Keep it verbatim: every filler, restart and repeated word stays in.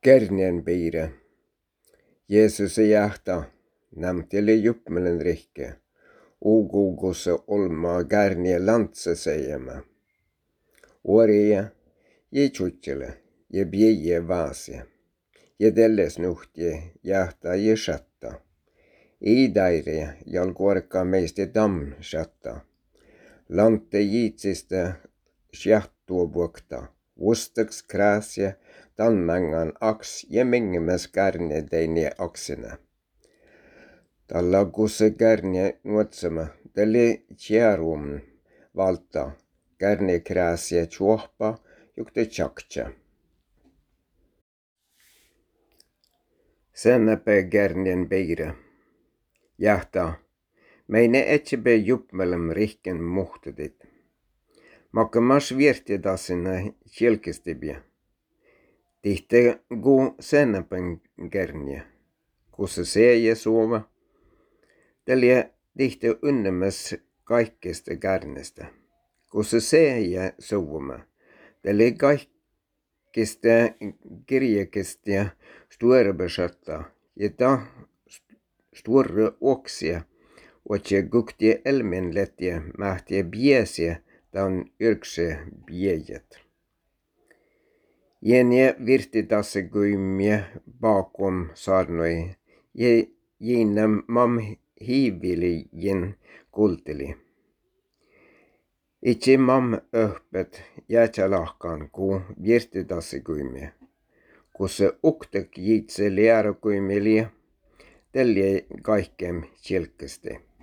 Kärnien piirre. Jeesuse jähtä nämtele juppmelen rihke. Ugugusse olmaa kärnien lantse seijämä. Uorija je tjutsele je bieje vaasia. Je telles nuhtje jähtä je shatta. I daire jalkuorka meiste dam shatta. Lante jiitsistä sjahtua vuokta. Vustaks krääsja tanmängan aks ja mengemäs kärne teine aksena. Tällä kusse kärne nuotsama, tälle tjärum valta, kärne krääsja tjuohpa, jukte tjaktja. Sennäpä kärnien peire. Jähtä, meine etsebe juppmelem rihken muhtedit. Makka mas viertidasina kjelkestibia. Tihte gu sennäpän kärniä. Kusse seje suova. Tälle tihte unnemäs kaikkesta kärnestä. Kusse seje suoma. Tälle kaikkesta kirjekesta ja stuerbeshatta. Ja ta stuerre oksia. Otje guktie elmenlettie mähtie biesiä. Tämän yrkse biejet. Jenie virti tässä kuimia bakom sarnoi. Je jinam mam hiivili jen kultili. Itse mam öhpet jäätälahkaan ku virti tässä kuimia. Kun se uktek jitse liara kuimilia, tälle kaikkem tjelkäste.